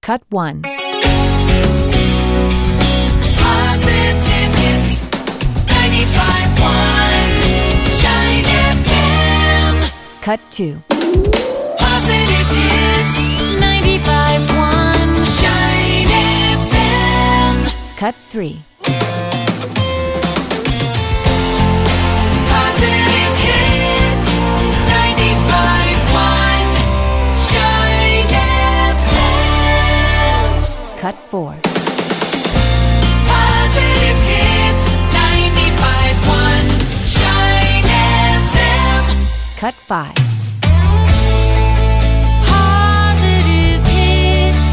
Cut 1. Positive hits, 95.1 Shine FM. Cut 2. Positive hits, 95.1 Shine FM. Cut 3. Positive hits, 95.1 Shine FM. Cut 4. Positive hits, 95.1 Shine FM. Cut 5. Positive hits,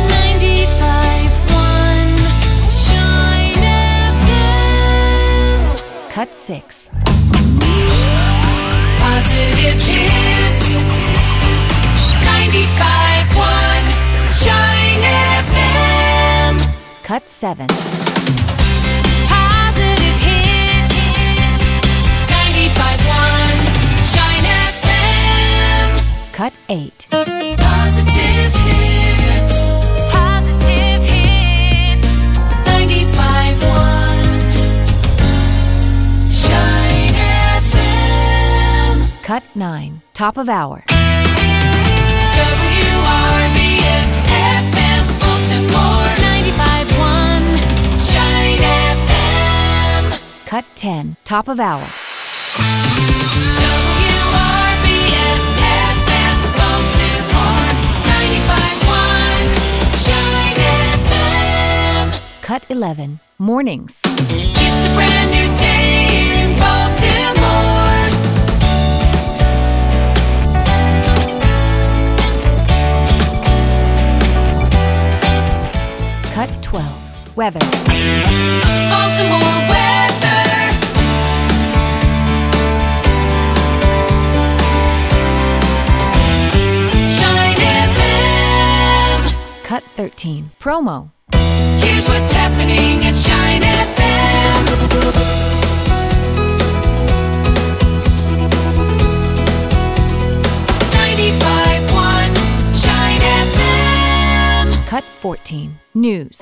95.1 Shine FM. Cut 6. Positive hits, 95.1 Shine FM. Cut 7. Positive hits, 95.1 Shine FM. Cut 8. Positive hits, 95.1 Shine FM. Cut 9. Top of hour. WRBS FM Baltimore, 95.1 Shine FM. Cut 10. Top of hour. WRBS FM Baltimore, 95.1 Shine FM. Cut 11. Mornings. It's a brand new day in Baltimore. Cut 12. Weather. Baltimore weather. Shine FM. Cut 13. Promo. Here's what's happening at Shine FM. Shine FM. Cut 14. News.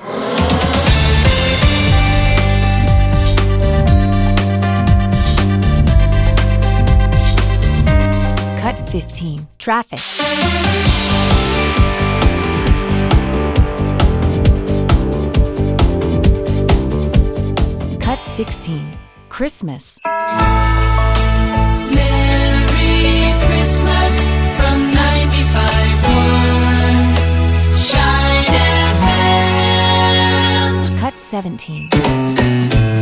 Cut 15. Traffic. Cut 16. Christmas. Merry Christmas from 95.1 Shine FM. Cut 17.